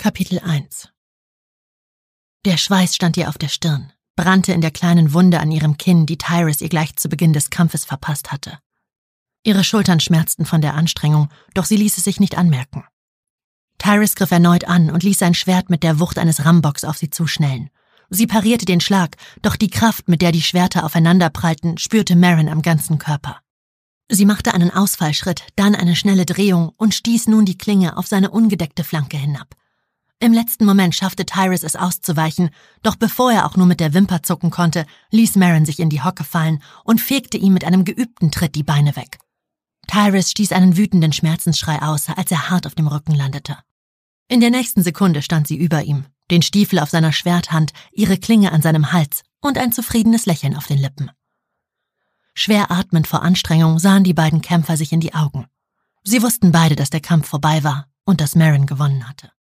Kapitel 1. Der Schweiß stand ihr auf der Stirn, brannte in der kleinen Wunde an ihrem Kinn, die Tyrus ihr gleich zu Beginn des Kampfes verpasst hatte. Ihre Schultern schmerzten von der Anstrengung, doch sie ließ es sich nicht anmerken. Tyrus griff erneut an und ließ sein Schwert mit der Wucht eines Rambocks auf sie zuschnellen. Sie parierte den Schlag, doch die Kraft, mit der die Schwerter aufeinanderprallten, spürte Merrin am ganzen Körper. Sie machte einen Ausfallschritt, dann eine schnelle Drehung und stieß nun die Klinge auf seine ungedeckte Flanke hinab. Im letzten Moment schaffte Tyrus es auszuweichen, doch bevor er auch nur mit der Wimper zucken konnte, ließ Merrin sich in die Hocke fallen und fegte ihm mit einem geübten Tritt die Beine weg. Tyrus stieß einen wütenden Schmerzensschrei aus, als er hart auf dem Rücken landete. In der nächsten Sekunde stand sie über ihm, den Stiefel auf seiner Schwerthand, ihre Klinge an seinem Hals und ein zufriedenes Lächeln auf den Lippen. Schwer atmend vor Anstrengung sahen die beiden Kämpfer sich in die Augen. Sie wussten beide, dass der Kampf vorbei war und dass Merrin gewonnen hatte.